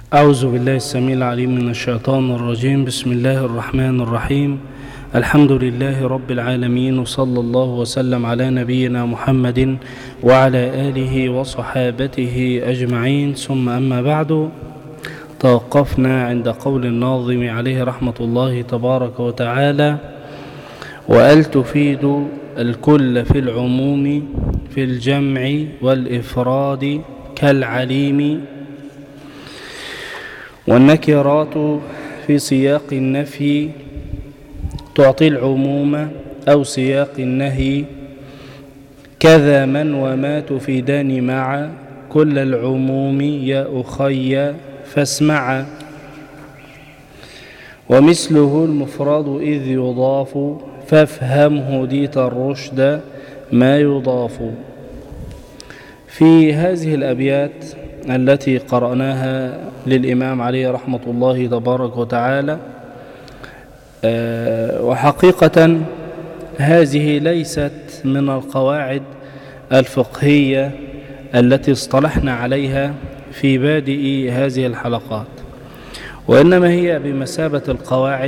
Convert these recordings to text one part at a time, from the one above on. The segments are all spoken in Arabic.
أعوذ بالله السميع العليم من الشيطان الرجيم. بسم الله الرحمن الرحيم. الحمد لله رب العالمين، وصلى الله وسلم على نبينا محمد وعلى آله وصحابته أجمعين، ثم أما بعد. توقفنا عند قول الناظم عليه رحمة الله تبارك وتعالى: وأل تفيد الكل في العموم في الجمع والإفراد كالعليم، والنكرات في سياق النفي تعطي العموم أو سياق النهي، كذا من وما تفيدان مع كل العموم يا أخي فاسمع. ومثله المفرد إذ يضاف فافهمه ديت الرشد ما يضاف. في هذه الأبيات التي قرأناها للإمام عليه رحمة الله تبارك وتعالى، وحقيقة هذه ليست من القواعد الفقهية التي اصطلحنا عليها في بادئ هذه الحلقات، وإنما هي بمثابة القواعد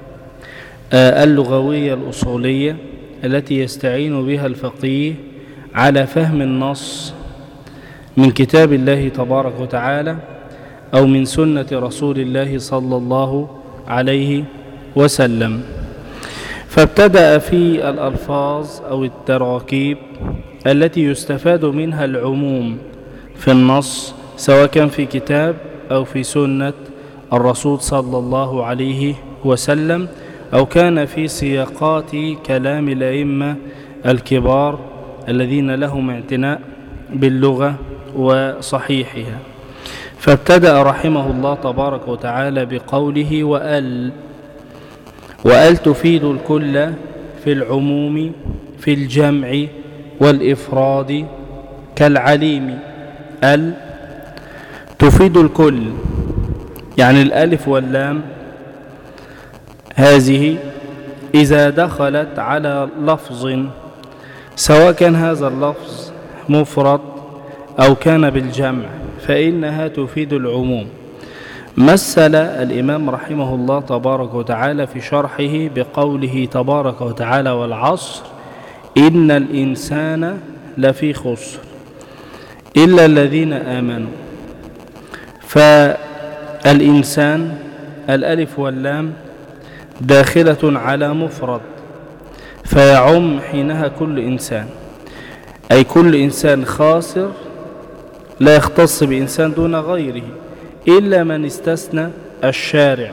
اللغوية الأصولية التي يستعين بها الفقيه على فهم النص من كتاب الله تبارك وتعالى أو من سنة رسول الله صلى الله عليه وسلم. فابتدأ في الألفاظ أو التراكيب التي يستفاد منها العموم في النص، سواء كان في كتاب أو في سنة الرسول صلى الله عليه وسلم، أو كان في سياقات كلام الأئمة الكبار الذين لهم اعتناء باللغة وصحيحها. فابتدأ رحمه الله تبارك وتعالى بقوله: وأل تفيد الكل في العموم في الجمع والإفراد كالعليم. ال تفيد الكل، يعني الألف واللام هذه إذا دخلت على لفظ، سواء كان هذا اللفظ مفرد أو كان بالجمع، فإنها تفيد العموم. مثل الإمام رحمه الله تبارك وتعالى في شرحه بقوله تبارك وتعالى: والعصر إن الإنسان لفي خسر إلا الذين آمنوا. فالإنسان الألف واللام داخلة على مفرد، فيعم حينها كل إنسان، أي كل إنسان خاسر، لا يختص بإنسان دون غيره إلا من استثنى الشارع،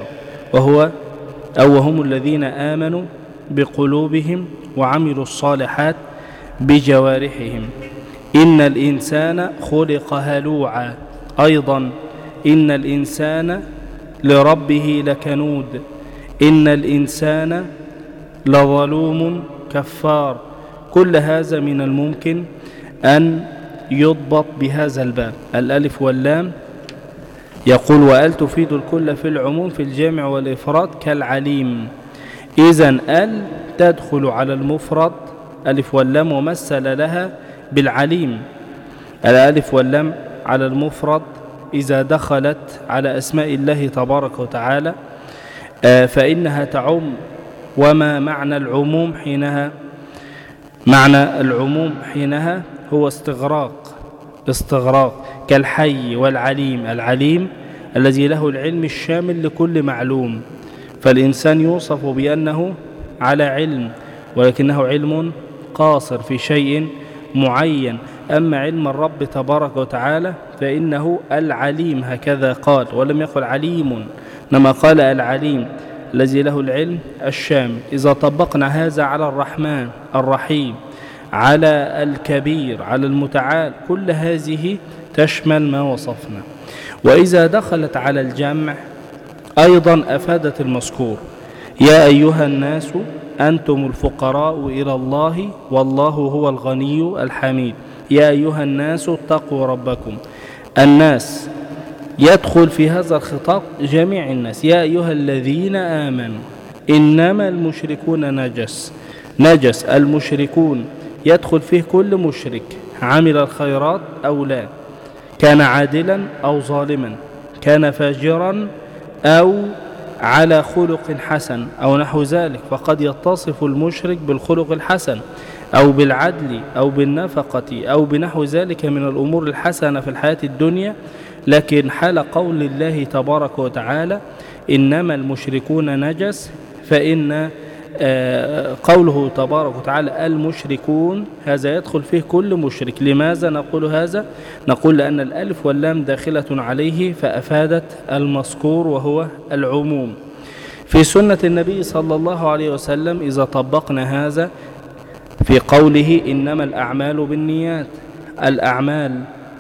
وهم الذين آمنوا بقلوبهم وعملوا الصالحات بجوارحهم. إن الإنسان خلق هلوعا، أيضا إن الإنسان لربه لكنود، إن الإنسان لظلوم كفار. كل هذا من الممكن أن يضبط بهذا الباب. الألف واللام يقول: وأل تفيد الكل في العموم في الجمع والإفراد كالعليم. إذن ال تدخل على المفرد ألف واللام، ومثل لها بالعليم. الألف واللام على المفرد إذا دخلت على أسماء الله تبارك وتعالى فإنها تعم. وما معنى العموم حينها؟ معنى العموم حينها هو استغراق كالحي والعليم. العليم الذي له العلم الشامل لكل معلوم، فالإنسان يوصف بأنه على علم، ولكنه علم قاصر في شيء معين. أما علم الرب تبارك وتعالى فإنه العليم، هكذا قال، ولم يقل عليم، إنما قال العليم الذي له العلم الشامل. إذا طبقنا هذا على الرحمن الرحيم، على الكبير، على المتعال، كل هذه تشمل ما وصفنا. وإذا دخلت على الجمع أيضا أفادت المذكور: يا أيها الناس أنتم الفقراء إلى الله والله هو الغني الحميد. يا أيها الناس اتقوا ربكم. الناس يدخل في هذا الخطاب جميع الناس. يا أيها الذين آمنوا إنما المشركون نجس. المشركون يدخل فيه كل مشرك، عمل الخيرات أو لا، كان عادلا أو ظالما، كان فاجرا أو على خلق حسن أو نحو ذلك، فقد يتصف المشرك بالخلق الحسن أو بالعدل أو بالنفقة أو بنحو ذلك من الأمور الحسنة في الحياة الدنيا. لكن حال قول الله تبارك وتعالى إنما المشركون نجس، فإن قوله تبارك وتعالى المشركون هذا يدخل فيه كل مشرك. لماذا نقول هذا؟ نقول لأن الألف واللام داخلة عليه فأفادت المذكور وهو العموم. في سنة النبي صلى الله عليه وسلم إذا طبقنا هذا في قوله إنما الأعمال بالنيات، الأعمال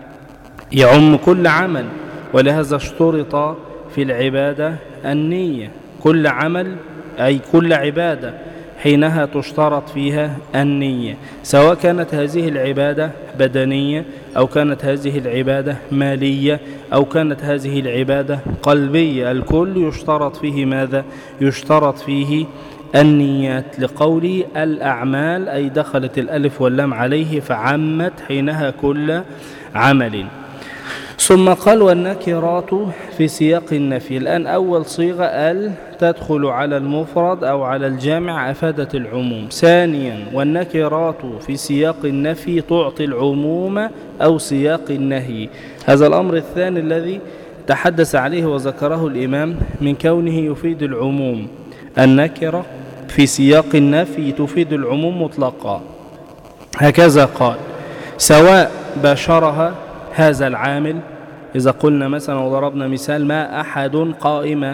يعم كل عمل، ولهذا اشترط في العبادة النية. كل عمل أي كل عبادة حينها تشترط فيها النية، سواء كانت هذه العبادة بدنية أو كانت هذه العبادة مالية أو كانت هذه العبادة قلبية، الكل يشترط فيه ماذا؟ يشترط فيه النيات، لقول الأعمال أي دخلت الألف واللام عليه فعمت حينها كل عمل. ثم قال والنكرات في سياق النفي. الآن أول صيغة ال تدخل على المفرد أو على الجامع أفادت العموم. ثانيا والنكرات في سياق النفي تعطي العموم أو سياق النهي. هذا الأمر الثاني الذي تحدث عليه وذكره الإمام من كونه يفيد العموم. النكرة في سياق النفي تفيد العموم مطلقا. هكذا قال سواء باشرها هذا العامل، إذا قلنا مثلا وضربنا مثال ما أحد قائمة،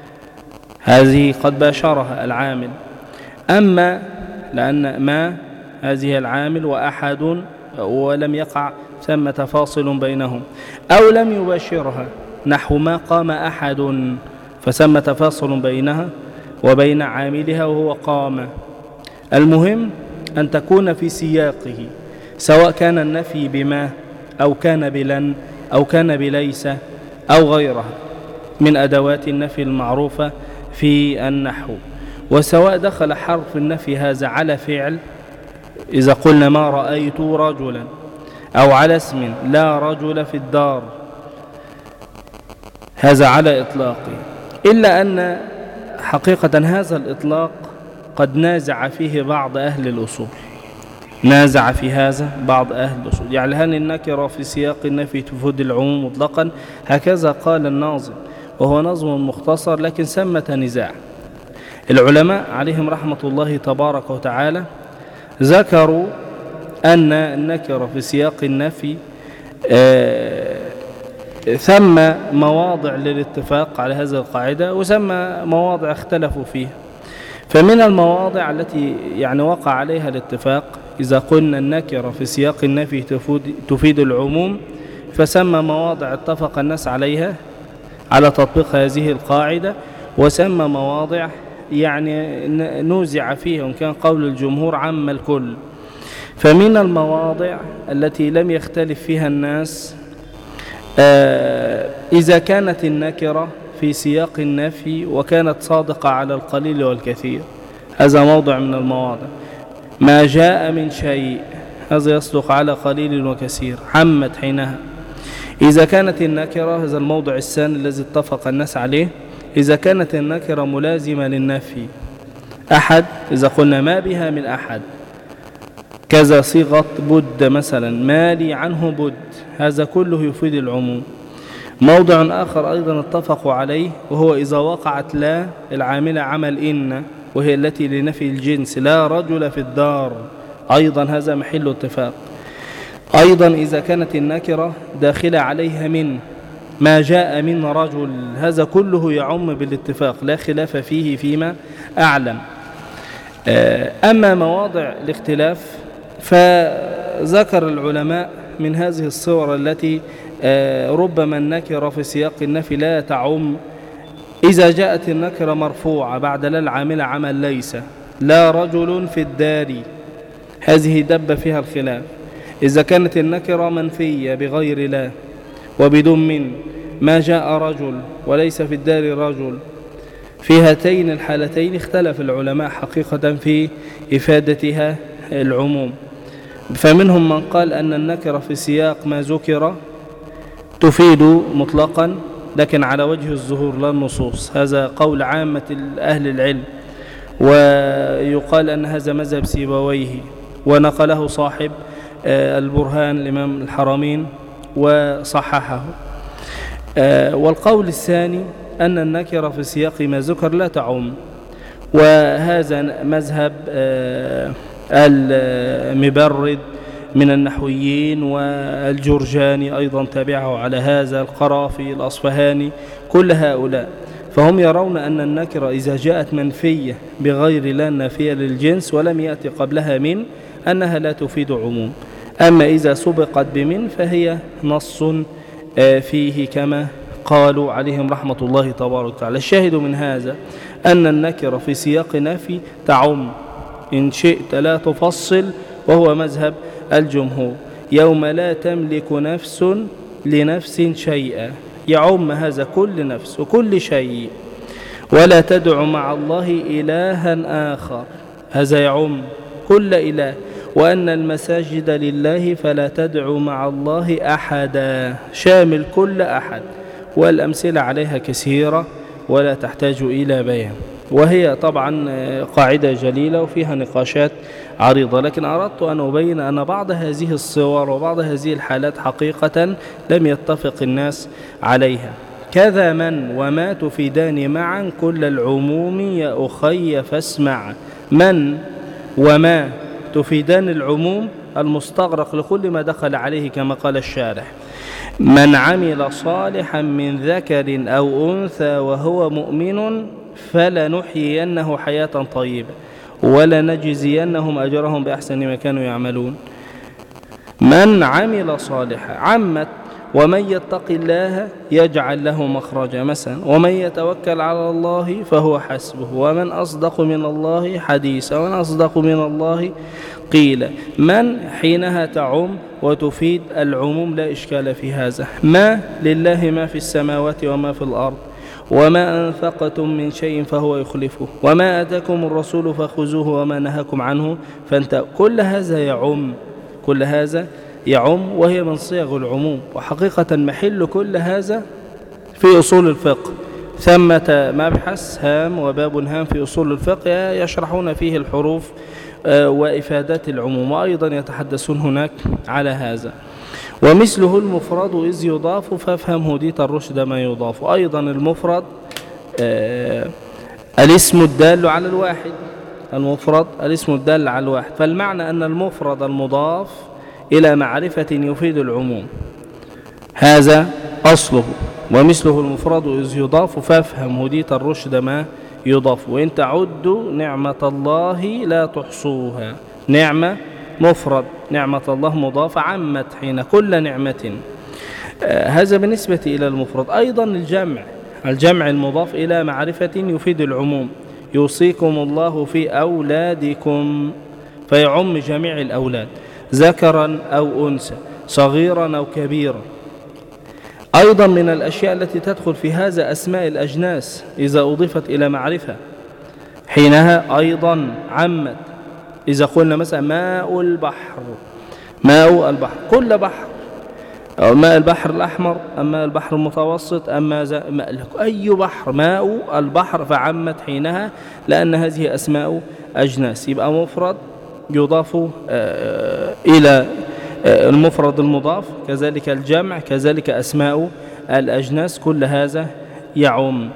هذه قد باشرها العامل. أما لأن ما هذه العامل وأحد ولم يقع ثم تفاصل بينهم، أو لم يباشرها نحو ما قام أحد فثم تفاصل بينها وبين عاملها وهو قام. المهم أن تكون في سياقه، سواء كان النفي بما أو كان بلن أو كان بليس أو غيرها من أدوات النفي المعروفة في النحو. وسواء دخل حرف النفي هذا على فعل، إذا قلنا ما رأيت رجلا، أو على اسم لا رجل في الدار، هذا على إطلاقه، إلا أن حقيقة هذا الإطلاق قد نازع فيه بعض أهل الأصول، نازع في هذا بعض أهل الأصول. يعني هل النكرة في سياق النفي تفيد العموم مطلقا؟ هكذا قال الناظم، وهو نظم مختصر لكن ثمة نزاع. العلماء عليهم رحمة الله تبارك وتعالى ذكروا أن النكرة في سياق النفي ثم مواضع للاتفاق على هذه القاعدة وثم مواضع اختلفوا فيها. فمن المواضع التي يعني وقع عليها الاتفاق، إذا قلنا النكرة في سياق النفي تفيد العموم، فسمى مواضع اتفق الناس عليها على تطبيق هذه القاعدة، وسمى مواضع يعني نوزع فيها وإن كان قول الجمهور عم الكل. فمن المواضع التي لم يختلف فيها الناس إذا كانت النكرة في سياق النفي وكانت صادقة على القليل والكثير، هذا موضع من المواضع. ما جاء من شيء هذا يصدق على قليل وكثير، عمت حينها. إذا كانت النكرة، هذا الموضع الثاني الذي اتفق الناس عليه، إذا كانت النكرة ملازمة للنفي، أحد إذا قلنا ما بها من أحد، كذا صيغة بد مثلا ما لي عنه بد، هذا كله يفيد العموم. موضع آخر أيضا اتفقوا عليه وهو إذا وقعت لا العاملة عمل إن، وهي التي لنفي الجنس، لا رجل في الدار، أيضا هذا محل اتفاق. أيضا إذا كانت النكرة داخلة عليها من، ما جاء من رجل، هذا كله يعم بالاتفاق لا خلاف فيه فيما أعلم. أما مواضع الاختلاف فذكر العلماء من هذه الصور التي ربما النكرة في سياق النفي لا تعم. إذا جاءت النكرة مرفوعة بعد لا العامل عمل ليس، لا رجل في الدار، هذه دب فيها الخلاف. إذا كانت النكرة منفية بغير لا وبدون من، ما جاء رجل وليس في الدار رجل، في هاتين الحالتين اختلف العلماء حقيقة في إفادتها العموم. فمنهم من قال أن النكرة في سياق ما ذكر تفيد مطلقا، لكن على وجه الظهور لا النصوص. هذا قول عامة أهل العلم، ويقال أن هذا مذهب سيبويه، ونقله صاحب البرهان الإمام الحرمين وصححه. والقول الثاني أن النكرة في سياق ما ذكر لا تعم، وهذا مذهب المبرد من النحويين، والجرجاني أيضا تبعه على هذا، القرافي، الأصفهاني، كل هؤلاء، فهم يرون أن النكرة إذا جاءت منفية بغير لا نافية للجنس ولم يأتي قبلها من، أنها لا تفيد عموم. أما إذا سبقت بمن فهي نص فيه كما قالوا عليهم رحمة الله تبارك وتعالى. الشاهد من هذا أن النكرة في سياق نفي تعم، إن شئت لا تفصل، وهو مذهب الجمهور. يوم لا تملك نفس لنفس شيئا، يعم هذا كل نفس وكل شيء. ولا تدع مع الله إلها آخر، هذا يعم كل إله. وأن المساجد لله فلا تدعوا مع الله أحدا، شامل كل أحد. والأمثلة عليها كثيرة ولا تحتاج إلى بيان، وهي طبعا قاعدة جليلة وفيها نقاشات عريضة، لكن أردت أن أبين أن بعض هذه الصور وبعض هذه الحالات حقيقة لم يتفق الناس عليها. كذا من وما تفيدان معا كل العموم يا أخي فاسمع. من وما تفيدان العموم المستغرق لكل ما دخل عليه، كما قال الشارح: من عمل صالحا من ذكر أو أنثى وهو مؤمن فلنحيينه حياة طيبة ولنجزينهم أجرهم بأحسن ما كانوا يعملون. من عمل صالحا عمت، ومن يتق الله يجعل له مخرجا مثلا، ومن يتوكل على الله فهو حسبه، ومن أصدق من الله حديثا، ومن أصدق من الله قيل. من حينها تعم وتفيد العموم، لا إشكال في هذا. ما لله ما في السماوات وما في الأرض، وما أنفقتم من شيء فهو يخلفه، وما أتاكم الرسول فخذوه وما نهاكم عنه فانتهوا. كل هذا يعم، كل هذا يعم، وهي من صيغ العموم. وحقيقة محل كل هذا في أصول الفقه، ثمة مبحث هام وباب هام في أصول الفقه يشرحون فيه الحروف وإفادات العموم، وأيضا يتحدثون هناك على هذا. ومثله المفرد إذ يضاف فافهم هديت الرشد ما يضاف. أيضا المفرد الاسم الدال على الواحد، المفرد الاسم الدال على الواحد، فالمعنى أن المفرد المضاف إلى معرفة يفيد العموم، هذا أصله. ومثله المفرد إذ يضاف فافهم هديت الرشد ما يضاف. وإن تعدوا نعمة الله لا تحصوها. نعمة مفرد، نعمة الله مضاف، عمت حين كل نعمة. هذا بالنسبة إلى المفرد. أيضا الجمع المضاف إلى معرفة يفيد العموم. يوصيكم الله في أولادكم، فيعم جميع الأولاد، ذكرا أو أنثى، صغيرا أو كبيرا. أيضا من الأشياء التي تدخل في هذا أسماء الأجناس إذا أضيفت إلى معرفة، حينها أيضا عمت. إذا قلنا مثلا ماء البحر، ماء البحر كل بحر، أو ماء البحر الأحمر، أم ماء البحر المتوسط، أم ماء أي بحر، ماء البحر، فعمت حينها، لأن هذه أسماء أجناس. يبقى مفرد يضاف إلى المفرد المضاف، كذلك الجمع، كذلك أسماء الأجناس، كل هذا يعم.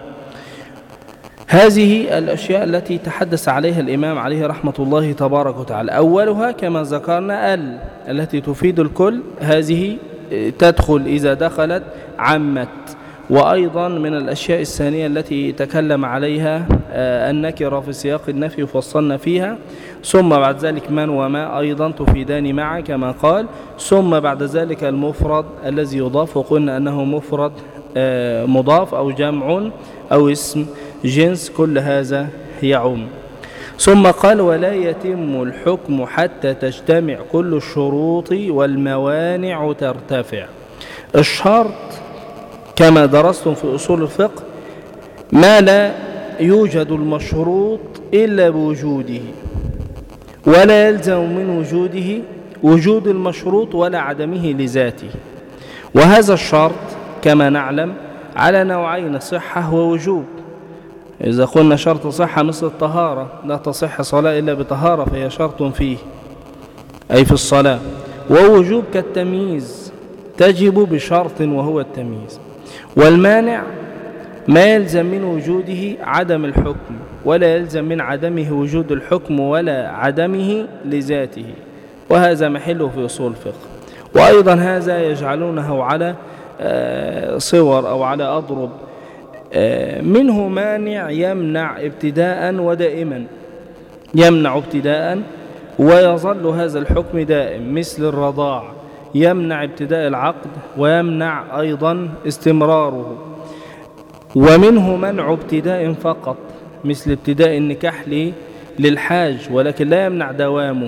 هذه الأشياء التي تحدث عليها الإمام عليه رحمة الله تبارك وتعالى، أولها كما ذكرنا التي تفيد الكل، هذه تدخل إذا دخلت عمت. وأيضا من الأشياء الثانية التي تكلم عليها النكرة في سياق النفي وفصلنا فيها. ثم بعد ذلك من وما أيضا تفيدان معا كما قال. ثم بعد ذلك المفرد الذي يضاف، وقلنا أنه مفرد مضاف أو جمع أو اسم جنس، كل هذا يعم. ثم قال ولا يتم الحكم حتى تجتمع كل الشروط والموانع ترتفع. الشرط كما درستم في أصول الفقه ما لا يوجد المشروط إلا بوجوده، ولا يلزم من وجوده وجود المشروط ولا عدمه لذاته. وهذا الشرط كما نعلم على نوعين: صحة ووجوب. إذا قلنا شرط صحة مثل الطهارة، لا تصح صلاة إلا بطهارة فهي شرط فيه أي في الصلاة. ووجوب كالتمييز تجب بشرط وهو التمييز. والمانع ما يلزم من وجوده عدم الحكم، ولا يلزم من عدمه وجود الحكم ولا عدمه لذاته، وهذا محله في أصول الفقه. وأيضا هذا يجعلونه على صور أو على أضرب. منه مانع يمنع ابتداء ودائما، يمنع ابتداء ويظل هذا الحكم دائم، مثل الرضاع يمنع ابتداء العقد ويمنع أيضا استمراره. ومنه منع ابتداء فقط، مثل ابتداء النكاح للحاج ولكن لا يمنع دوامه.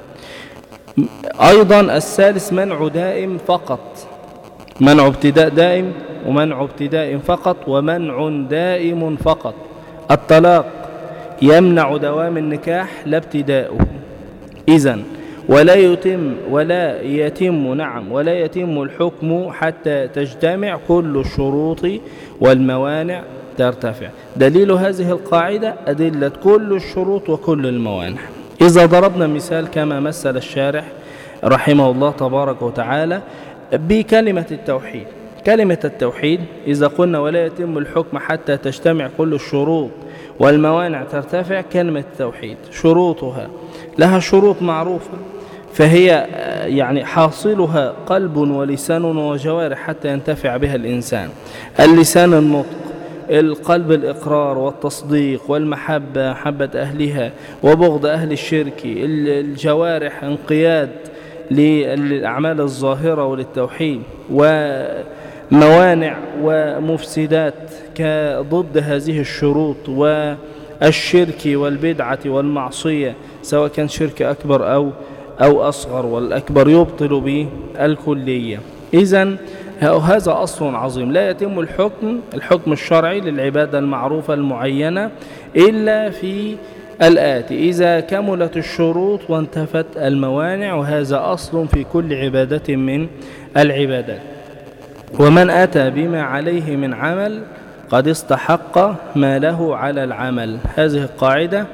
أيضا الثالث منع دائم فقط، منع ابتداء دائم ومنع ابتداء فقط ومنع دائم فقط. الطلاق يمنع دوام النكاح لا ابتداؤه. إذن ولا يتم الحكم حتى تجتمع كل الشروط والموانع ترتفع. دليل هذه القاعدة أدلة كل الشروط وكل الموانع. إذا ضربنا مثال كما مثل الشارح رحمه الله تبارك وتعالى بكلمة التوحيد. كلمة التوحيد إذا قلنا ولا يتم الحكم حتى تجتمع كل الشروط والموانع ترتفع، كلمة التوحيد شروطها لها شروط معروفة، فهي يعني حاصلها قلب ولسان وجوارح حتى ينتفع بها الإنسان. اللسان النطق، القلب الإقرار والتصديق والمحبة، محبة أهلها وبغض أهل الشرك، الجوارح انقياد للأعمال الظاهرة وللتوحيد، وموانع ومفسدات كضد هذه الشروط، والشرك والبدعة والمعصية سواء كان شرك أكبر أو أصغر، والأكبر يبطل بالكلية. إذن هذا أصل عظيم. لا يتم الحكم الشرعي للعبادة المعروفة المعينة إلا في الآتي: إذا كملت الشروط وانتفت الموانع، وهذا أصل في كل عبادة من العبادات. ومن أتى بما عليه من عمل قد استحق ما له على العمل. هذه القاعدة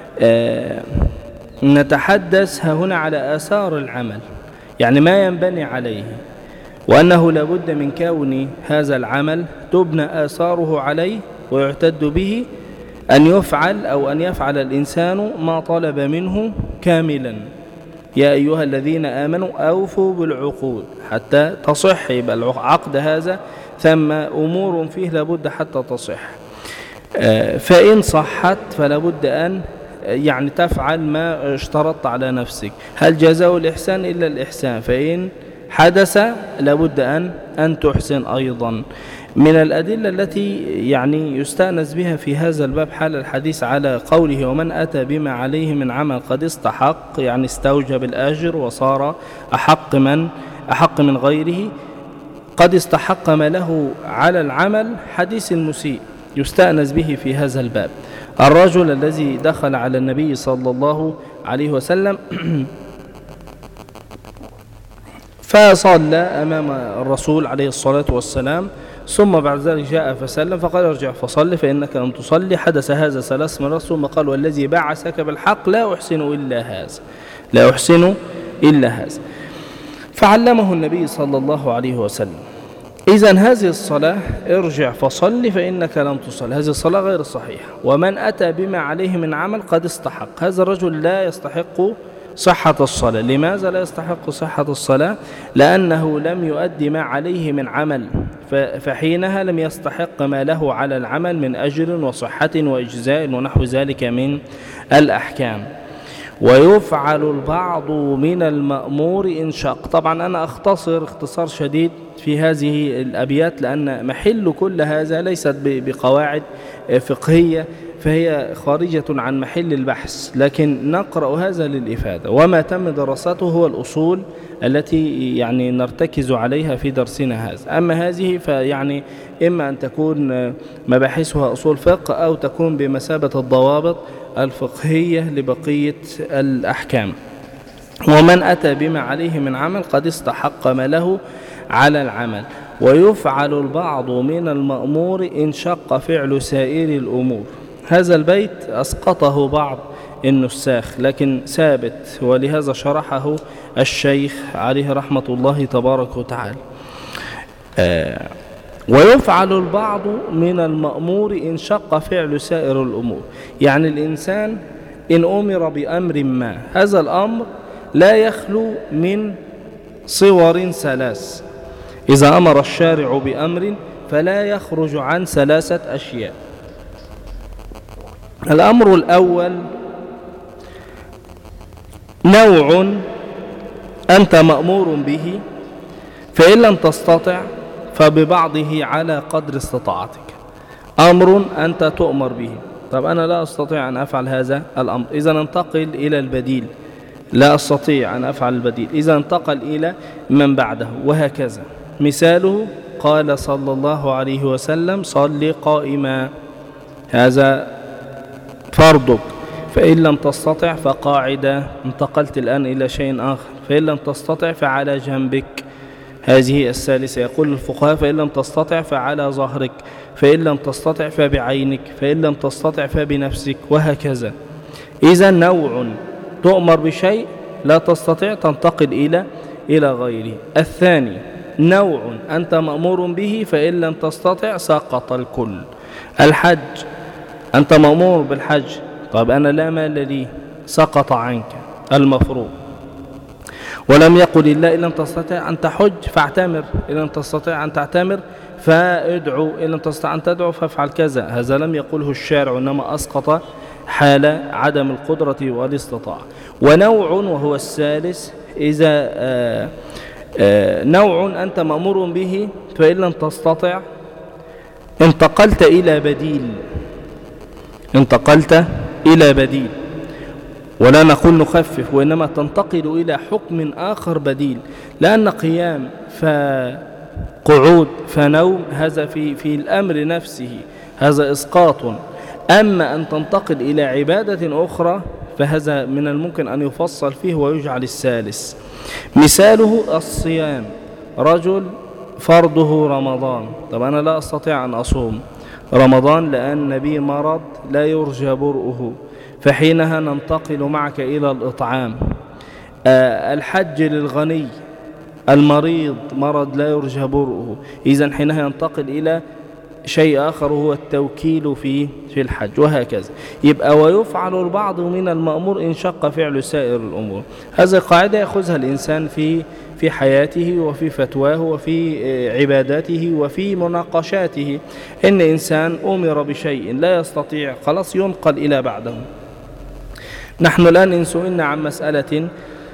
نتحدث هنا على آثار العمل، يعني ما ينبني عليه، وأنه لابد من كون هذا العمل تبنى آثاره عليه ويعتد به أن يفعل الإنسان ما طلب منه كاملا. يا أيها الذين آمنوا أوفوا بالعقود حتى تصح. يبقى العقد هذا ثم أمور فيه لابد حتى تصح، فإن صحت فلابد أن يعني تفعل ما اشترطت على نفسك. هل جزاء الإحسان إلا الإحسان؟ فإن حدث لابد أن تحسن أيضا. من الأدلة التي يعني يستأنس بها في هذا الباب حال الحديث على قوله: ومن أتى بما عليه من عمل قد استحق، يعني استوجب الأجر وصار أحق من غيره، قد استحق ما له على العمل. حديث المسيء يستأنس به في هذا الباب. الرجل الذي دخل على النبي صلى الله عليه وسلم فصلى أمام الرسول عليه الصلاة والسلام، ثم بعد ذلك جاء فسلم فقال: ارجع فصل فإنك لم تصلي. حدث هذا 3 مرات، ثم قال: والذي بعثك بالحق لا أحسن إلا هذا. فعلمه النبي صلى الله عليه وسلم. إذن هذه الصلاة ارجع فصل فإنك لم تصل، هذه الصلاة غير صحيحة. ومن أتى بما عليه من عمل قد استحق، هذا الرجل لا يستحق صحة الصلاة. لماذا لا يستحق صحة الصلاة؟ لأنه لم يؤدي ما عليه من عمل، فحينها لم يستحق ما له على العمل من أجر وصحة وإجزاء ونحو ذلك من الأحكام. ويفعل البعض من المأمور إن شاق. طبعا أنا أختصر اختصار شديد في هذه الأبيات، لأن محل كل هذا ليست بقواعد فقهية، فهي خارجة عن محل البحث، لكن نقرأ هذا للإفادة. وما تم دراسته هو الأصول التي يعني نرتكز عليها في درسنا هذا. أما هذه فيعني إما أن تكون مباحثها أصول فقه أو تكون بمثابة الضوابط الفقهية لبقية الأحكام. ومن أتى بما عليه من عمل قد استحق ما له على العمل. ويفعل البعض من المأمور إن شق فعل سائر الأمور. هذا البيت أسقطه بعض النساخ لكن ثابت، ولهذا شرحه الشيخ عليه رحمة الله تبارك وتعالى. ويفعل البعض من المأمور إن شق فعل سائر الأمور، يعني الإنسان إن أمر بأمر ما، هذا الأمر لا يخلو من صور ثلاث. إذا أمر الشارع بأمر فلا يخرج عن ثلاثة أشياء. الأمر الأول نوع أنت مأمور به، فإن لم تستطع فببعضه على قدر استطاعتك. أمر أنت تؤمر به، طب أنا لا أستطيع أن أفعل هذا الأمر، إذا انتقل إلى البديل، لا أستطيع أن أفعل البديل، إذا انتقل إلى من بعده، وهكذا. مثاله قال صلى الله عليه وسلم صل قائما، هذا فرضك، فإن لم تستطع فقاعدة، انتقلت الآن إلى شيء آخر، فإن لم تستطع فعلى جنبك، هذه الثالثة. يقول الفقهاء فإن لم تستطع فعلى ظهرك، فإن لم تستطع فبعينك، فإن لم تستطع فبنفسك، وهكذا. إذا نوع تؤمر بشيء لا تستطيع تنتقل إلى غيره. الثاني نوع أنت مأمور به فإن لم تستطع سقط الكل. الحج، أنت مأمور بالحج، طب أنا لا مال لي، سقط عنك المفروض. ولم يقل الله إن لم تستطع أن تحج فاعتمر، إن لم تستطع أن تعتمر فادعو، إن لم تستطع أن تدعو فافعل كذا. هذا لم يقوله الشارع، إنما أسقط حال عدم القدرة والاستطاعة. ونوع وهو الثالث، إذا نوع أنت مأمور به فإن لم تستطع انتقلت إلى بديل، انتقلت إلى بديل، ولا نقول نخفف، وإنما تنتقل إلى حكم آخر بديل، لأن قيام فقعود فنوم هذا في الأمر نفسه هذا إسقاط. أما أن تنتقل إلى عبادة أخرى فهذا من الممكن أن يفصل فيه ويجعل الثالث. مثاله الصيام، رجل فرضه رمضان، طب أنا لا أستطيع أن أصوم رمضان لأن بي مرض لا يرجى برؤه، فحينها ننتقل معك إلى الإطعام. الحج للغني، المريض مرض لا يرجى برؤه، إذن حينها ينتقل إلى شيء آخر هو التوكيل في الحج، وهكذا. يبقى ويفعل البعض من المأمور إن شق فعل سائر الأمور. هذه قاعدة يأخذها الإنسان في حياته وفي فتواه وفي عباداته وفي مناقشاته. إن إنسان أمر بشيء لا يستطيع خلاص ينقل إلى بعده. نحن الآن إن سئلنا عن مسألة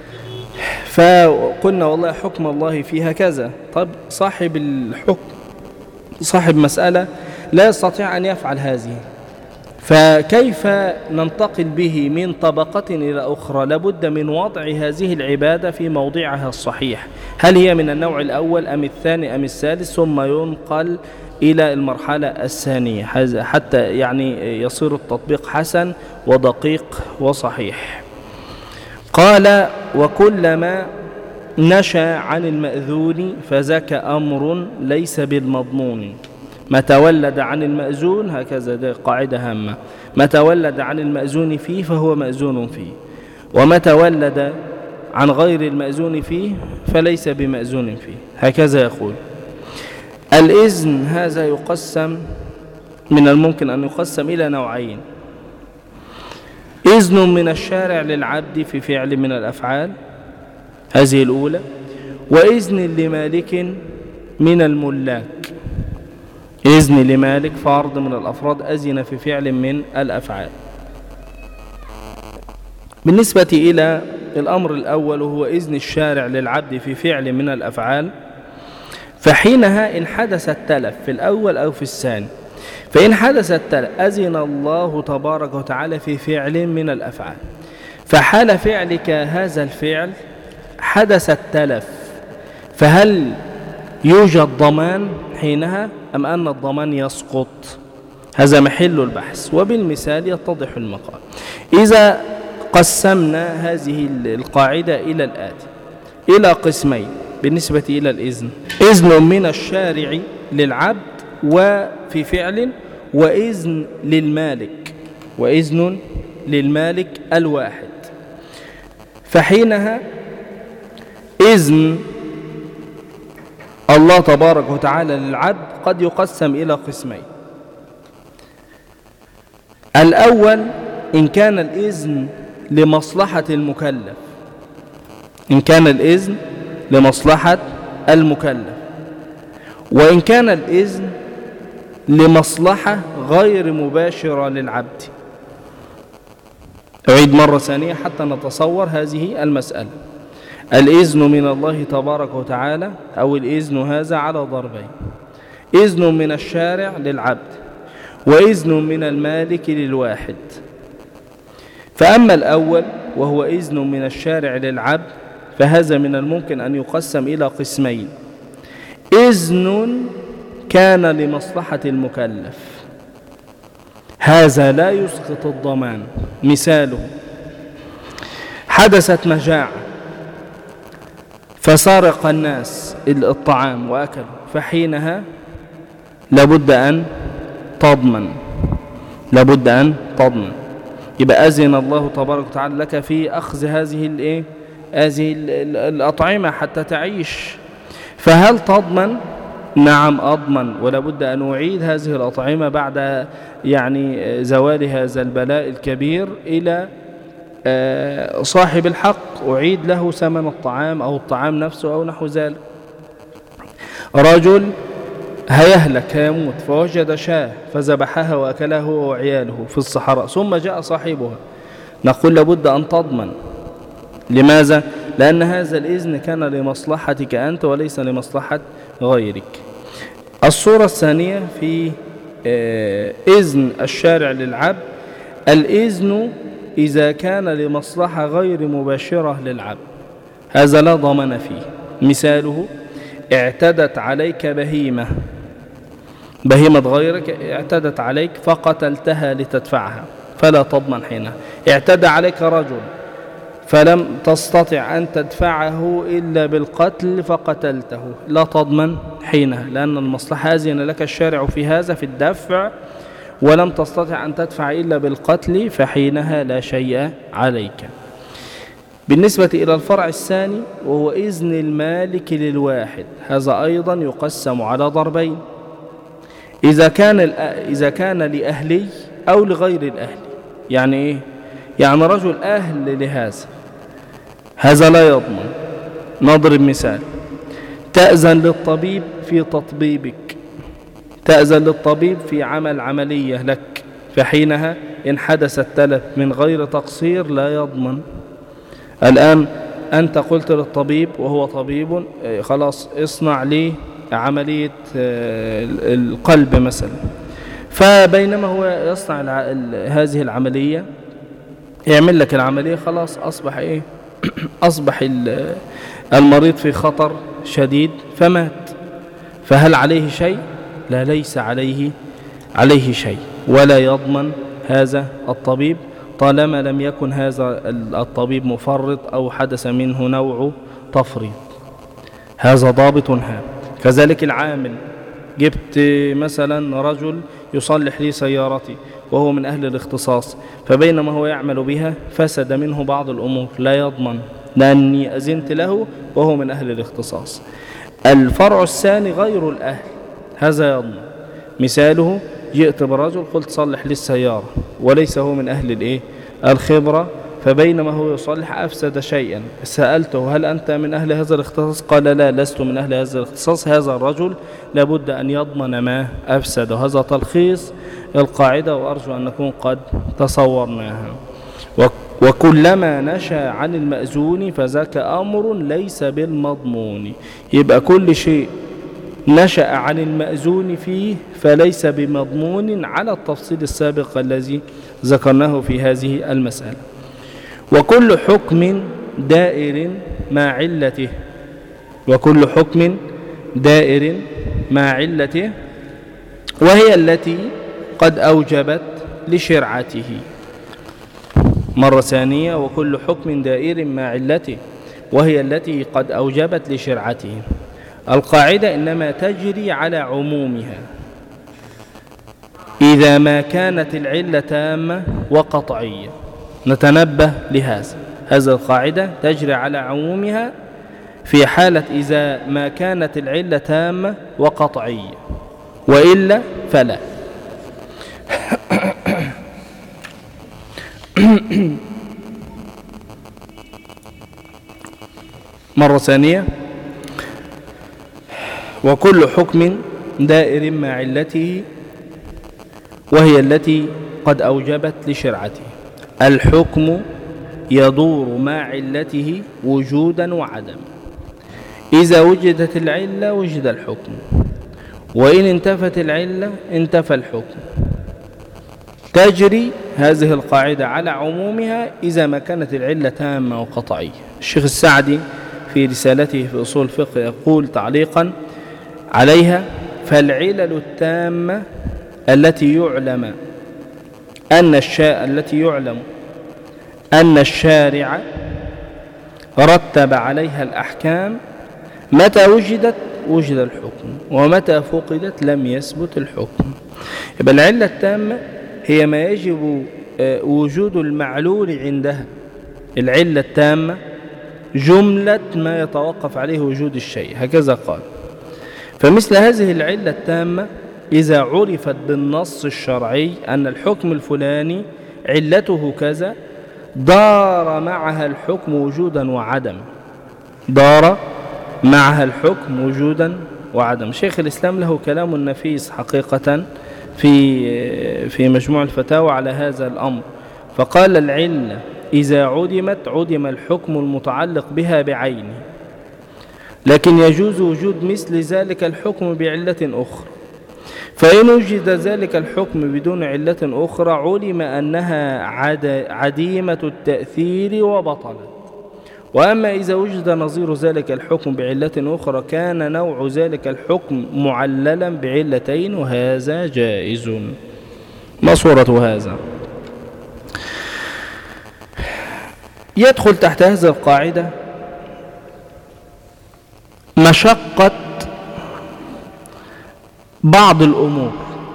فقلنا والله حكم الله فيها كذا، طب صاحب الحكم صاحب مسألة لا يستطيع أن يفعل هذه، فكيف ننتقل به من طبقة إلى أخرى؟ لابد من وضع هذه العبادة في موضعها الصحيح، هل هي من النوع الأول أم الثاني أم الثالث، ثم ينقل إلى المرحلة الثانية حتى يعني يصير التطبيق حسن ودقيق وصحيح. قال وكلما نشى عن المأذون فذاك أمر ليس بالمضمون. ما تولد عن المأذون، هكذا ده قاعدة هامة، ما تولد عن المأذون فيه فهو مأذون فيه، وما تولد عن غير المأذون فيه فليس بمأذون فيه، هكذا يقول. الإذن هذا يقسم، من الممكن أن يقسم إلى نوعين: إذن من الشارع للعبد في فعل من الأفعال، هذه الأولى، وإذن لمالك من الملاك، إذن لمالك فرد من الأفراد أذن في فعل من الأفعال. بالنسبة إلى الأمر الأول وهو إذن الشارع للعبد في فعل من الأفعال، فحينها إن حدث التلف في الأول أو في الثاني، فإن حدث التلف أذن الله تبارك وتعالى في فعل من الأفعال، فحال فعلك هذا الفعل حدث التلف، فهل يوجد ضمان حينها أم أن الضمان يسقط؟ هذا محل البحث، وبالمثال يتضح المقال. إذا قسمنا هذه القاعدة إلى الآتي، إلى قسمين: بالنسبة إلى الإذن. إذن من الشارع للعبد وفي فعل، وإذن للمالك، وإذن للمالك الواحد. فحينها إذن الله تبارك وتعالى للعبد قد يقسم إلى قسمين. الأول إن كان الإذن لمصلحة المكلف، إن كان الإذن لمصلحة المكلف، وإن كان الإذن لمصلحة غير مباشرة للعبد. أعيد مرة ثانية حتى نتصور هذه المسألة. الإذن من الله تبارك وتعالى أو الإذن هذا على ضربين: إذن من الشارع للعبد، وإذن من المالك للواحد. فأما الأول وهو إذن من الشارع للعبد فهذا من الممكن أن يقسم إلى قسمين: إذن كان لمصلحة المكلف، هذا لا يسقط الضمان. مثاله: حدثت مجاعة فسرق الناس الطعام وأكلوا، فحينها لابد أن تضمن، لابد أن تضمن. يبقى أذن الله تبارك وتعالى لك في أخذ هذه الأطعمة حتى تعيش، فهل تضمن؟ نعم أضمن، ولابد أن أعيد هذه الأطعمة بعد زوال هذا البلاء الكبير إلى صاحب الحق، أعيد له ثمن الطعام أو الطعام نفسه أو نحو ذلك. رجل هيهلك هيموت فوجد شاة فذبحها وأكلها هو وعياله في الصحراء، ثم جاء صاحبها، نقول لابد أن تضمن. لماذا؟ لأن هذا الإذن كان لمصلحتك أنت وليس لمصلحة غيرك. الصورة الثانية في إذن الشارع للعبد: الإذن إذا كان لمصلحة غير مباشرة للعبد، هذا لا ضمان فيه. مثاله: اعتدت عليك بهيمة غيرك اعتدت عليك فقتلتها لتدفعها، فلا تضمن حينها. اعتدى عليك رجل فلم تستطع أن تدفعه إلا بالقتل فقتلته، لا تضمن حينها، لأن المصلحة أذن لك الشارع في هذا في الدفع، ولم تستطع أن تدفع إلا بالقتل، فحينها لا شيء عليك. بالنسبة إلى الفرع الثاني وهو إذن المالك للواحد، هذا أيضا يقسم على ضربين: إذا كان لأهلي أو لغير الأهل. يعني إيه؟ يعني رجل أهل لهذا، هذا لا يضمن. نضرب مثال: تأذن للطبيب في تطبيبك، تأذن للطبيب في عمل عملية لك، فحينها إن حدث التلف من غير تقصير لا يضمن. الآن أنت قلت للطبيب وهو طبيب: خلاص اصنع لي عملية القلب مثلا، فبينما هو يصنع هذه العملية يعمل لك العملية، خلاص أصبح إيه؟ أصبح المريض في خطر شديد فمات، فهل عليه شيء؟ لا، ليس عليه شيء، ولا يضمن هذا الطبيب طالما لم يكن هذا الطبيب مفرط أو حدث منه نوع تفريط. هذا ضابط هام. كذلك العامل: جبت مثلا رجل يصلح لي سيارتي وهو من أهل الاختصاص، فبينما هو يعمل بها فسد منه بعض الأمور، لا يضمن لأني أذنت له وهو من أهل الاختصاص. الفرع الثاني غير الأهل، هذا يضمن. مثاله: جئت برجل قلت صلح لي السيارة وليس هو من أهل الخبرة، فبينما هو يصلح أفسد شيئا، سألته: هل أنت من أهل هذا الاختصاص؟ قال: لا، لست من أهل هذا الاختصاص. هذا الرجل لابد أن يضمن ما أفسد. هذا تلخيص القاعدة، وأرجو أن نكون قد تصورناها. وكلما نشأ عن المأذون فذاك أمر ليس بالمضمون. يبقى كل شيء نشأ عن المأذون فيه فليس بمضمون على التفصيل السابق الذي ذكرناه في هذه المسألة. وكل حكم دائر مع علته، وكل حكم دائر مع علته، وهي التي قد أوجبت لشرعته. مرة ثانية: وكل حكم دائر مع علته، وهي التي قد أوجبت لشرعته. القاعدة إنما تجري على عمومها إذا ما كانت العلة تامة وقطعية. نتنبه لهذا، هذه القاعدة تجري على عمومها في حالة إذا ما كانت العلة تامة وقطعية، وإلا فلا. مرة ثانية: وكل حكم دائر مع علته وهي التي قد أوجبت لشرعته. الحكم يدور مع علته وجودا وعدما. إذا وجدت العلة وجد الحكم، وإن انتفت العلة انتفى الحكم. تجري هذه القاعدة على عمومها إذا ما كانت العلة تامة وقطعية. الشيخ السعدي في رسالته في أصول الفقه يقول تعليقا عليها: فالعلل التامة التي يعلم أن الشارع رتب عليها الأحكام متى وجدت وجد الحكم، ومتى فقدت لم يثبت الحكم. يبقى العلة التامة هي ما يجب وجود المعلول عندها. العلة التامة جملة ما يتوقف عليه وجود الشيء، هكذا قال. فمثل هذه العلة التامة إذا عرفت بالنص الشرعي أن الحكم الفلاني علته كذا، دار معها الحكم وجودا وعدم. دار معها الحكم وجودا وعدم. شيخ الإسلام له كلام نفيس حقيقة في مجموع الفتاوى على هذا الأمر، فقال: العلة إذا عدم الحكم المتعلق بها بعينه، لكن يجوز وجود مثل ذلك الحكم بعلة أخرى. فإن وجد ذلك الحكم بدون علة أخرى علم أنها عديمة التأثير وبطلت. وأما إذا وجد نظير ذلك الحكم بعلة أخرى كان نوع ذلك الحكم معللا بعلتين، وهذا جائز. ما صورة هذا؟ يدخل تحت هذه القاعدة مشقة بعض الأمور.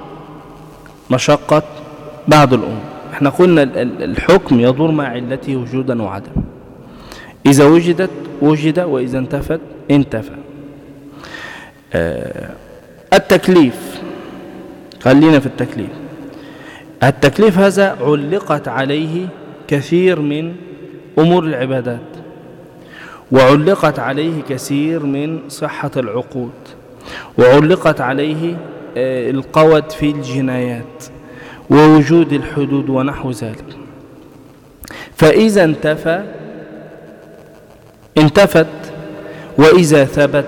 احنا قلنا الحكم يدور مع علته وجودا وعدم. إذا وجدت وجد، وإذا انتفت انتفى. التكليف، خلينا في التكليف. التكليف هذا علقت عليه كثير من أمور العبادات، وعلقت عليه كثير من صحة العقود، وعلقت عليه القود في الجنايات ووجود الحدود ونحو ذلك. فإذا انتفت، وإذا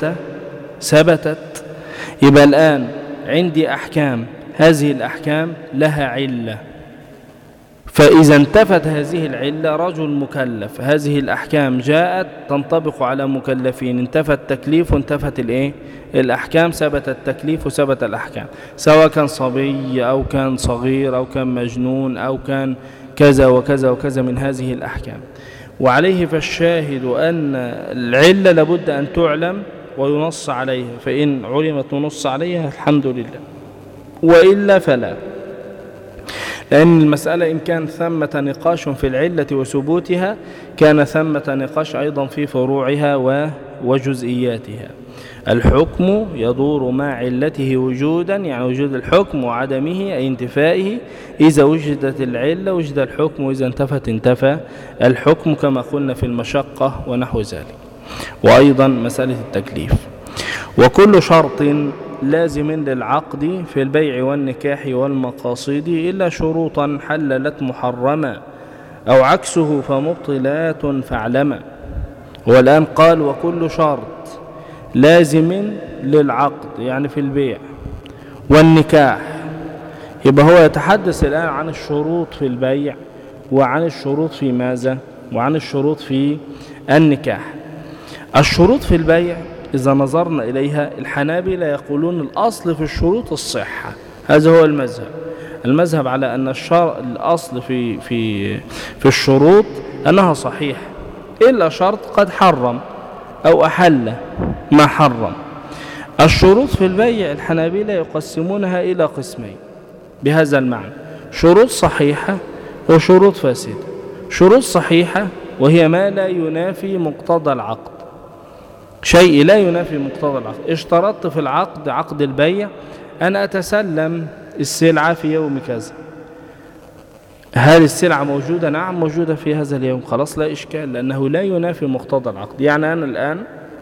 ثبتت. يبقى الآن عندي أحكام، هذه الأحكام لها علة، فإذا انتفت هذه العلة رجل مكلف، هذه الأحكام جاءت تنطبق على مكلفين، انتفى التكليف وانتفت الأحكام، ثبت التكليف وثبت الأحكام، سواء كان صبي أو كان صغير أو كان مجنون أو كان كذا وكذا وكذا من هذه الأحكام. وعليه فالشاهد أن العلة لابد أن تعلم وينص عليها، فإن علمت ونص عليها الحمد لله، وإلا فلا. لأن المسألة إن كان ثمة نقاش في العلة وثبوتها، كان ثمة نقاش أيضا في فروعها وجزئياتها. الحكم يدور مع علته وجودا، يعني وجود الحكم وعدمه أي انتفائه. إذا وجدت العلة وجد الحكم، وإذا انتفت انتفى الحكم، كما قلنا في المشقة ونحو ذلك. وأيضا مسألة التكليف. وكل شرط لازم للعقد في البيع والنكاح والمقاصد إلا شروطا حللت محرما أو عكسه فمبطلات فاعلما. والآن قال: وكل شرط لازم للعقد، يعني في البيع والنكاح. يبقى هو يتحدث الآن عن الشروط في البيع، وعن الشروط في ماذا؟ وعن الشروط في النكاح. الشروط في البيع إذا نظرنا إليها، الحنابلة يقولون الأصل في الشروط الصحة، هذا هو المذهب على أن الأصل في الشروط أنها صحيحة، إلا شرط قد حرم أو أحل ما حرم. الشروط في البيع الحنابلة يقسمونها إلى قسمين بهذا المعنى: شروط صحيحة وشروط فاسدة. شروط صحيحة وهي ما لا ينافي مقتضى العقد، شيء لا ينافي مقتضى العقد. اشترطت في العقد، عقد البيع، أن أتسلم السلعة في يوم كذا. هل السلعة موجودة؟ نعم موجودة في هذا اليوم، خلاص لا إشكال، لأنه لا ينافي مقتضى العقد. يعني أنا الآن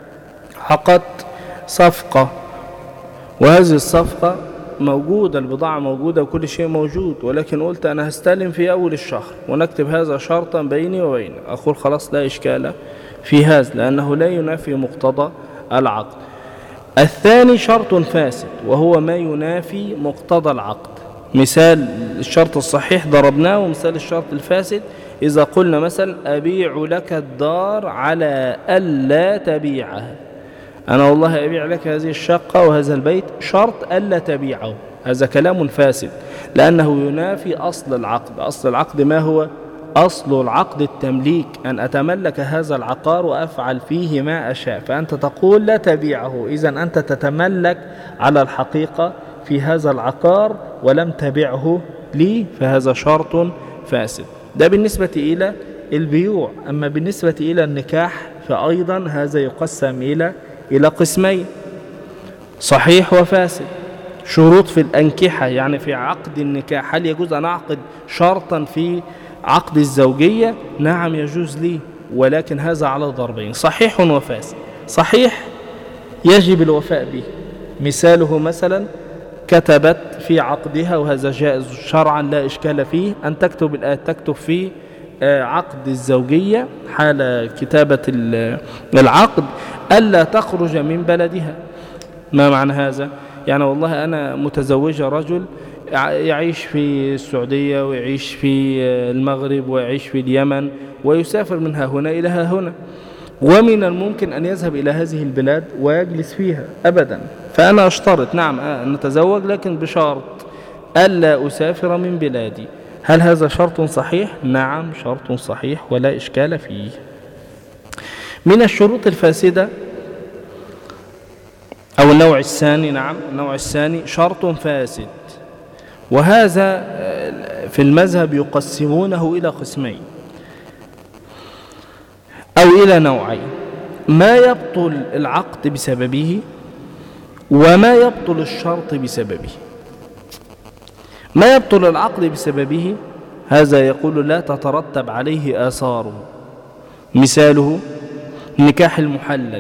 عقدت صفقة، وهذه الصفقة موجودة، البضاعة موجودة وكل شيء موجود، ولكن قلت أنا هستلم في أول الشهر ونكتب هذا شرطا بيني وبينه، أقول خلاص لا إشكال في هذا، لأنه لا ينافي مقتضى العقد. الثاني شرط فاسد، وهو ما ينافي مقتضى العقد. مثال الشرط الصحيح ضربناه، ومثال الشرط الفاسد إذا قلنا مثلا أبيع لك الدار على ألا تبيعها. أنا والله أبيع لك هذه الشقة وهذا البيت شرط ألا تبيعه، هذا كلام فاسد، لأنه ينافي أصل العقد. أصل العقد ما هو؟ أصل العقد التمليك، أن أتملك هذا العقار وأفعل فيه ما أشاء، فأنت تقول لا تبيعه، إذن أنت تتملك على الحقيقة في هذا العقار ولم تبيعه لي، فهذا شرط فاسد. ده بالنسبة إلى البيوع. أما بالنسبة إلى النكاح فأيضا هذا يقسم إلى قسمين: صحيح وفاسد. شروط في الأنكحة، يعني في عقد النكاح، هل يجوز أن أعقد شرطا في عقد الزوجية؟ نعم يجوز لي، ولكن هذا على ضربين: صحيح وفاسد. صحيح يجب الوفاء به، مثاله مثلا كتبت في عقدها، وهذا جائز شرعا لا إشكال فيه، أن تكتب في عقد الزوجية حال كتابة العقد ألا تخرج من بلدها. ما معنى هذا؟ يعني والله أنا متزوجة رجل يعيش في السعودية ويعيش في المغرب ويعيش في اليمن ويسافر منها هنا إلى هنا، ومن الممكن أن يذهب إلى هذه البلاد ويجلس فيها أبدا، فأنا أشترط نعم أن نتزوج لكن بشرط ألا أسافر من بلادي. هل هذا شرط صحيح؟ نعم شرط صحيح ولا إشكال فيه. من الشروط الفاسدة أو النوع الثاني، نعم النوع الثاني شرط فاسد، وهذا في المذهب يقسمونه إلى قسمين أو إلى نوعين: ما يبطل العقد بسببه وما يبطل الشرط بسببه. ما يبطل العقد بسببه هذا يقول لا تترتب عليه آثاره، مثاله نكاح المحلل،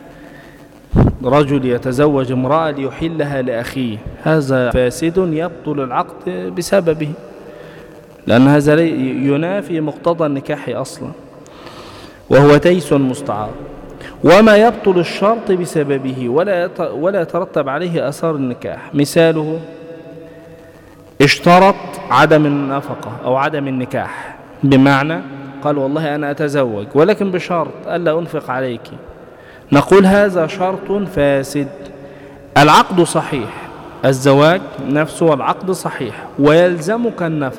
رجل يتزوج امرأة ليحلها لأخيه، هذا فاسد يبطل العقد بسببه، لأن هذا ينافي مقتضى النكاح أصلا، وهو تيس مستعار. وما يبطل الشرط بسببه ولا يترتب عليه آثار النكاح، مثاله اشترط عدم النفقة أو عدم النكاح، بمعنى قال والله أنا أتزوج ولكن بشرط ألا أنفق عليك، نقول هذا شرط فاسد. العقد صحيح، الزواج نفسه والعقد صحيح، ويلزمك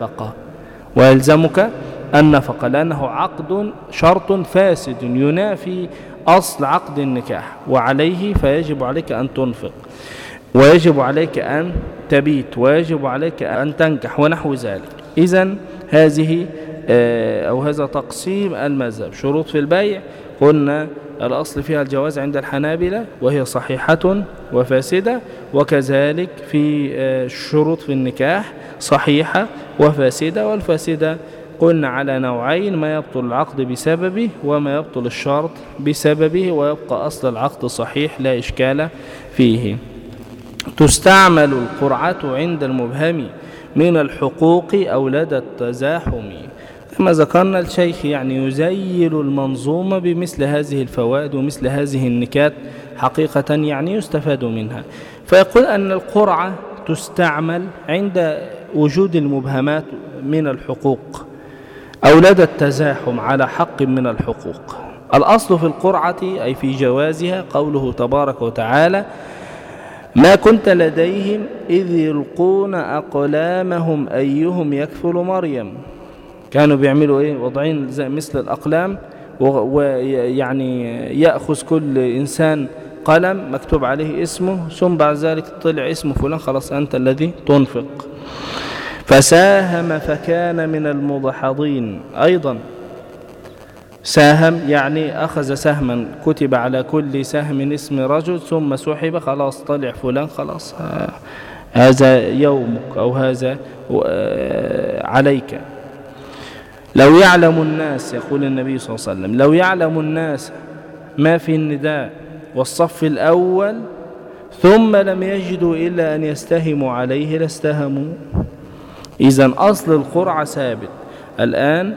النفقة لأنه عقد شرط فاسد ينافي أصل عقد النكاح، وعليه فيجب عليك أن تنفق، ويجب عليك أن تبيت، ويجب عليك أن تنكح ونحو ذلك. إذن هذه أو هذا تقسيم المذهب. شروط في البيع قلنا الأصل فيها الجواز عند الحنابلة، وهي صحيحة وفاسدة، وكذلك في الشروط في النكاح صحيحة وفاسدة، والفاسدة قلنا على نوعين: ما يبطل العقد بسببه وما يبطل الشرط بسببه، ويبقى أصل العقد صحيح لا إشكال فيه. تستعمل القرعة عند المبهم من الحقوق أو لدى التزاحم. كما ذكرنا الشيخ يعني يزيل المنظومة بمثل هذه الفوائد ومثل هذه النكات، حقيقة يعني يستفاد منها. فيقول أن القرعة تستعمل عند وجود المبهمات من الحقوق أو لدى التزاحم على حق من الحقوق. الأصل في القرعة أي في جوازها قوله تبارك وتعالى: ما كنت لديهم إذ يلقون أقلامهم أيهم يكفل مريم. كانوا بيعملوا إيه؟ وضعين مثل الأقلام ويعني يأخذ كل إنسان قلم مكتوب عليه اسمه، ثم بعد ذلك طلع اسمه فلان، خلاص أنت الذي تنفق. فساهم فكان من المدحضين. أيضا ساهم يعني أخذ سهما كتب على كل سهم اسم رجل ثم سحب، خلاص طلع فلان، خلاص هذا يومك أو هذا عليك. لو يعلم الناس، يقول النبي صلى الله عليه وسلم، لو يعلم الناس ما في النداء والصف الأول ثم لم يجدوا إلا أن يستهموا عليه لاستهموا. إذن أصل القرعة ثابت. الآن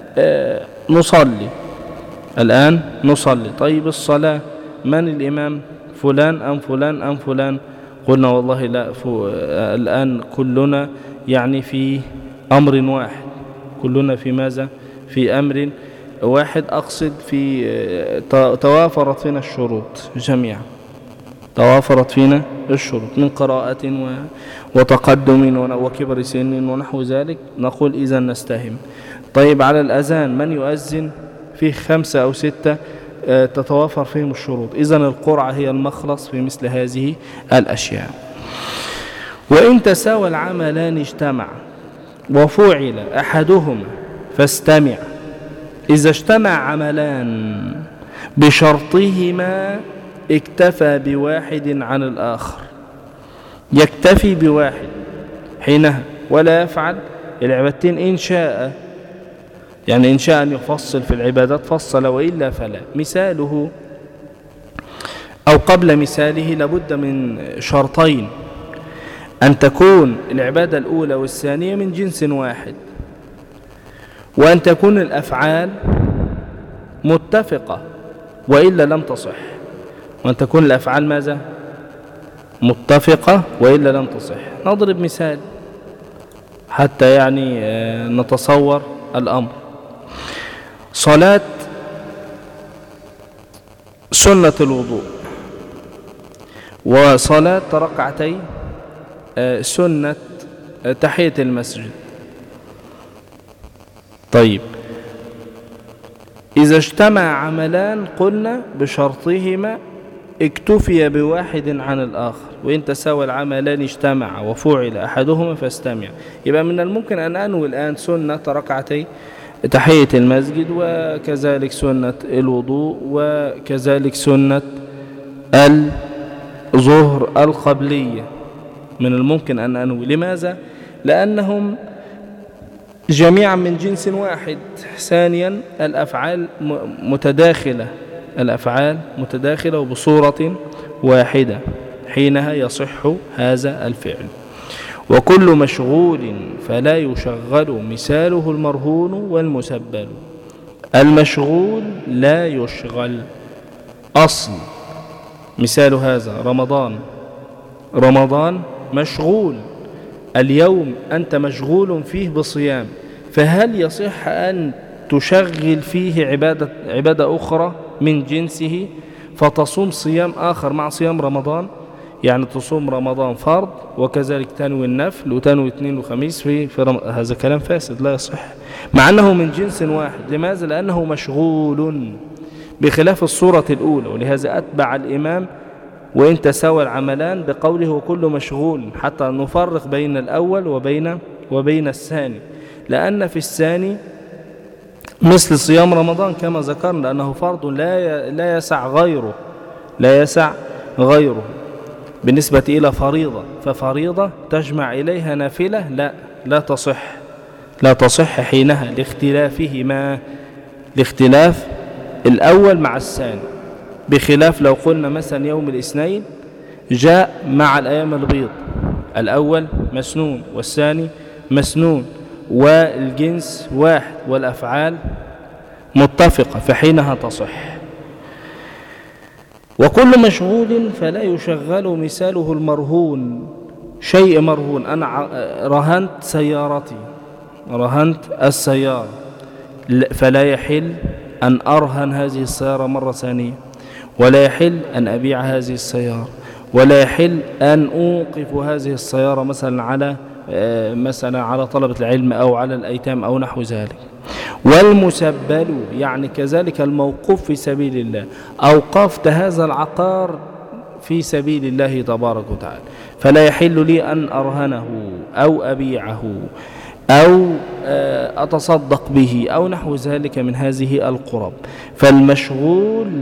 نصلي. طيب الصلاة من الإمام؟ فلان أم فلان أم فلان؟ قلنا والله لا، الآن كلنا يعني في أمر واحد. كلنا في ماذا؟ في أمر واحد. أقصد في توافرت فينا الشروط جميعا، توافرت فينا الشروط من قراءة وتقدم وكبر سن ونحو ذلك، نقول إذا نستهم. طيب على الأذان من يؤذن؟ فيه 5 أو 6 تتوافر فيهم الشروط. إذن القرعة هي المخلص في مثل هذه الأشياء. وإن تساوى العملان اجتمع وفعل أحدهما فاستمع. إذا اجتمع عملان بشرطهما اكتفى بواحد عن الآخر، يكتفي بواحد حينها ولا يفعل العبادتين إن شاء، يعني إن شاء أن يفصل في العبادات فصل، وإلا فلا. مثاله أو قبل مثاله لابد من شرطين: أن تكون العبادة الأولى والثانية من جنس واحد، وأن تكون الأفعال متفقة وإلا لم تصح. وأن تكون الأفعال ماذا؟ متفقة وإلا لم تصح. نضرب مثال حتى يعني نتصور الأمر. صلاة سنة الوضوء وصلاة ركعتي سنة تحية المسجد. طيب إذا اجتمع عملان قلنا بشرطهما اكتفي بواحد عن الآخر. وإن تساوى العملان اجتمع وفعل أحدهما فاستمع. يبقى من الممكن أن أنوي الآن سنة ركعتي تحية المسجد، وكذلك سنة الوضوء، وكذلك سنة الظهر القبلية. من الممكن أن أنوي. لماذا؟ لأنهم جميعا من جنس واحد. ثانيا الأفعال متداخلة وبصورة واحدة، حينها يصح هذا الفعل. وكل مشغول فلا يشغل مثاله المرهون والمسبل. المشغول لا يشغل. أصل مثال هذا رمضان مشغول، اليوم أنت مشغول فيه بصيام، فهل يصح أن تشغل فيه عبادة أخرى من جنسه فتصوم صيام آخر مع صيام رمضان؟ يعني تصوم رمضان فرض وكذلك تنوي النفل وتنوي اثنين وخميس في هذا كلام فاسد لا يصح، مع أنه من جنس واحد. لماذا؟ لأنه مشغول، بخلاف الصورة الأولى. ولهذا أتبع الإمام وإن تساوى العملان بقوله وكل مشغول، حتى نفرق بين الأول وبين الثاني، لأن في الثاني مثل صيام رمضان كما ذكرنا، لأنه فرض لا يسع غيره بالنسبة إلى فريضة. ففريضة تجمع إليها نافلة لا تصح حينها لاختلافهما، لاختلاف الأول مع الثاني. بخلاف لو قلنا مثلا يوم الاثنين جاء مع الأيام البيض، الأول مسنون والثاني مسنون، والجنس واحد والأفعال متفقة، فحينها تصح. وكل مشغول فلا يشغل مثاله المرهون. شيء مرهون، أنا رهنت سيارتي، رهنت السيارة، فلا يحل أن أرهن هذه السيارة مرة ثانية، ولا يحل أن أبيع هذه السيارة، ولا يحل أن أوقف هذه السيارة مثلا على طلبة العلم أو على الأيتام أو نحو ذلك. والمسبل يعني كذلك الموقوف في سبيل الله، أوقفت هذا العقار في سبيل الله تبارك وتعالى، فلا يحل لي أن أرهنه أو أبيعه أو أتصدق به أو نحو ذلك من هذه القرب. فالمشغول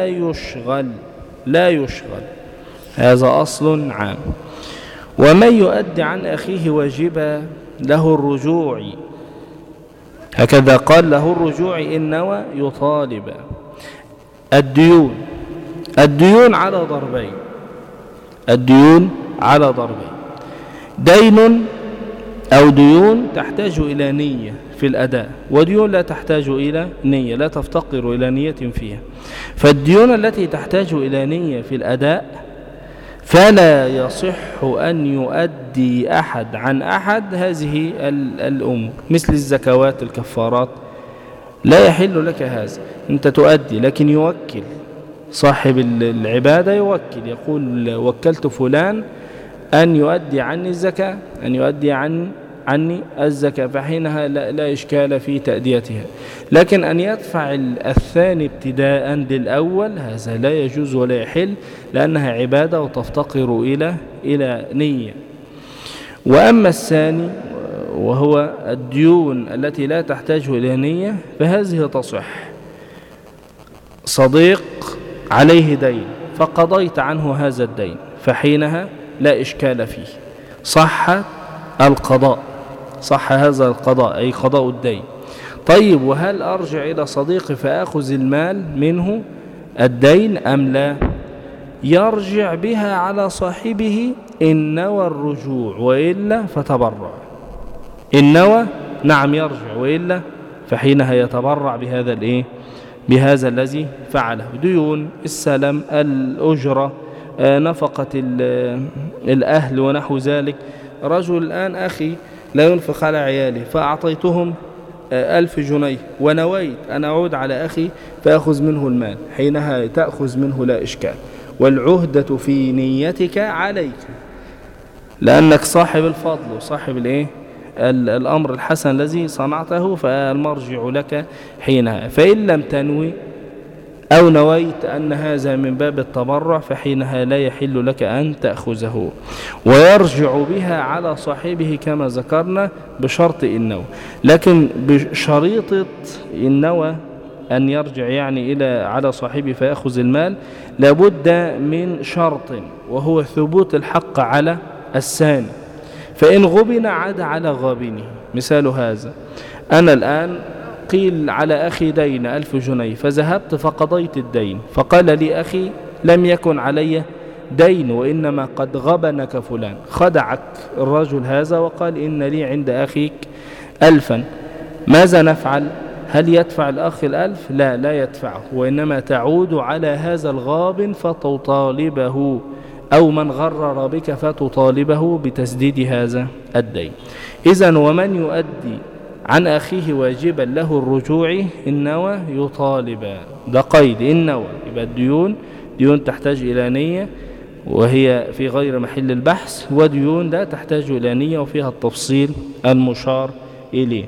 لا يشغل، هذا أصل عام. ومن يؤدي عن أخيه واجبا له الرجوع، هكذا قال له الرجوع إن نوى يطالب. الديون على ضربين، دين أو ديون تحتاج إلى نية في الأداء، وديون لا تحتاج إلى نية، لا تفتقر إلى نية فيها. فالديون التي تحتاج إلى نية في الأداء فلا يصح أن يؤدي أحد عن أحد هذه الأمور، مثل الزكوات الكفارات، لا يحل لك هذا. أنت تؤدي، لكن يوكل صاحب العبادة، يوكل يقول وكلت فلان أن يؤدي عني الزكاة، أن يؤدي عني الزكاة، فحينها لا إشكال في تأديتها. لكن أن يدفع الثاني ابتداء للأول هذا لا يجوز ولا يحل، لأنها عبادة وتفتقر إلى نية. وأما الثاني وهو الديون التي لا تحتاج إلى نية فهذه تصح. صديق عليه دين فقضيت عنه هذا الدين، فحينها لا إشكال فيه، صح هذا القضاء، أي قضاء الدين. طيب، وهل أرجع إلى صديقي فأخذ المال منه الدين أم لا؟ يرجع بها على صاحبه إن نوى الرجوع، وإلا فتبرع. إن نوى نعم يرجع، وإلا فحينها يتبرع بهذا الذي فعله. ديون السلم، الأجرة، نفقة الأهل ونحو ذلك. رجل الآن أخي لا ينفق على عياله، فأعطيتهم 1000 جنيه ونويت أن أعود على أخي فأخذ منه المال، حينها تأخذ منه لا إشكال، والعهدة في نيتك عليك، لأنك صاحب الفضل وصاحب الأمر الحسن الذي صنعته، فالمرجع لك حينها. فإن لم تنوي أو نويت أن هذا من باب التبرع فحينها لا يحل لك أن تأخذه، ويرجع بها على صاحبه كما ذكرنا بشرط النوى. لكن بشريطة النوى أن يرجع يعني على صاحبه فيأخذ المال لابد من شرط، وهو ثبوت الحق على الثاني. فإن غبن عاد على غابنه. مثال هذا، أنا الآن قيل على أخي دين 1000 جنيه، فذهبت فقضيت الدين، فقال لي أخي لم يكن علي دين وإنما قد غبنك فلان. خدعك الرجل هذا وقال إن لي عند أخيك 1000. ماذا نفعل؟ هل يدفع الأخ 1000؟ لا يدفعه، وإنما تعود على هذا الغابن فتطالبه، أو من غرر بك فتطالبه بتسديد هذا الدين. إذن ومن يؤدي عن أخيه واجبا له الرجوع إن نوى يطالب. ده قيد إن نوى، يبقى الديون ديون تحتاج إلى نية وهي في غير محل البحث، وديون لا تحتاج إلى نية وفيها التفصيل المشار إليه.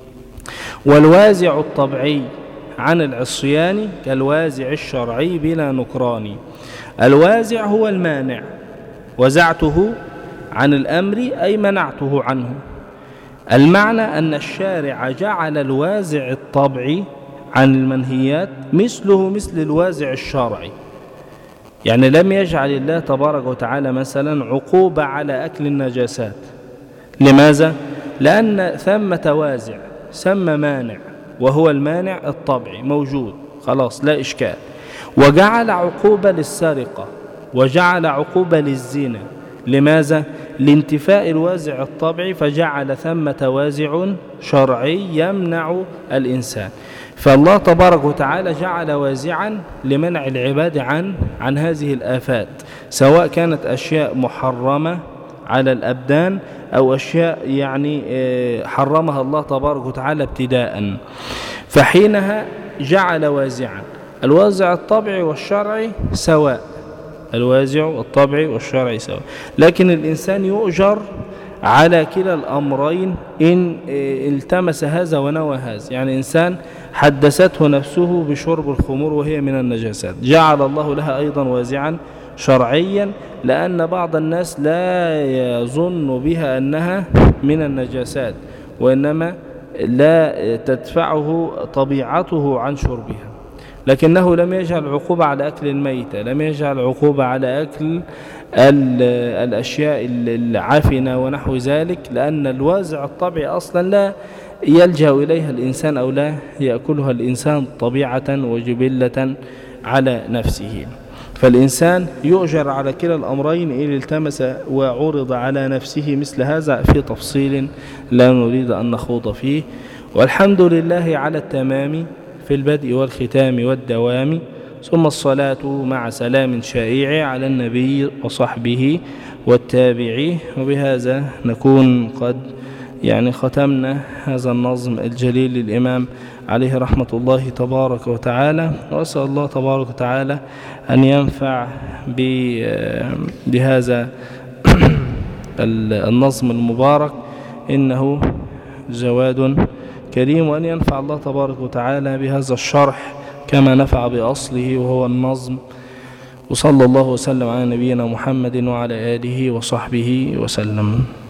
والوازع الطبعي عن العصيان كالوازع الشرعي بلا نكران. الوازع هو المانع، وزعته عن الأمر أي منعته عنه. المعنى أن الشارع جعل الوازع الطبعي عن المنهيات مثله مثل الوازع الشرعي، يعني لم يجعل الله تبارك وتعالى مثلا عقوبة على أكل النجاسات. لماذا؟ لأن ثمة وازع ثم مانع، وهو المانع الطبعي موجود خلاص لا إشكال. وجعل عقوبة للسرقة، وجعل عقوبة للزنا. لماذا؟ لانتفاء الوازع الطبعي، فجعل ثمة وازع شرعي يمنع الإنسان. فالله تبارك وتعالى جعل وازعا لمنع العباد عن هذه الآفات، سواء كانت أشياء محرمة على الأبدان أو أشياء يعني حرمها الله تبارك وتعالى ابتداء. فحينها جعل وازعا، الوازع الطبعي والشرعي سواء، الوازع الطبعي والشرعي سواء، لكن الإنسان يؤجر على كلا الأمرين إن التمس هذا ونوى هذا. يعني إنسان حدثته نفسه بشرب الخمور وهي من النجاسات، جعل الله لها أيضا وازعا شرعيا، لأن بعض الناس لا يظن بها أنها من النجاسات، وإنما لا تدفعه طبيعته عن شربها. لكنه لم يجعل عقوبة على أكل الميتة، لم يجعل عقوبة على أكل الأشياء العفنة ونحو ذلك، لأن الوازع الطبيعي أصلا لا يلجأ إليها الإنسان أو لا يأكلها الإنسان طبيعة وجبلة على نفسه. فالإنسان يؤجر على كلا الأمرين إن التمس وعرض على نفسه مثل هذا في تفصيل لا نريد أن نخوض فيه. والحمد لله على التمام في البدء والختام والدوام، ثم الصلاة مع سلام شائع على النبي وصحبه والتابعين. وبهذا نكون قد ختمنا هذا النظم الجليل للإمام عليه رحمة الله تبارك وتعالى. وأسأل الله تبارك وتعالى أن ينفع بهذا النظم المبارك، إنه جواد كريم، وأن ينفع الله تبارك وتعالى بهذا الشرح كما نفع بأصله وهو النظم. وصلى الله وسلم على نبينا محمد وعلى آله وصحبه وسلم.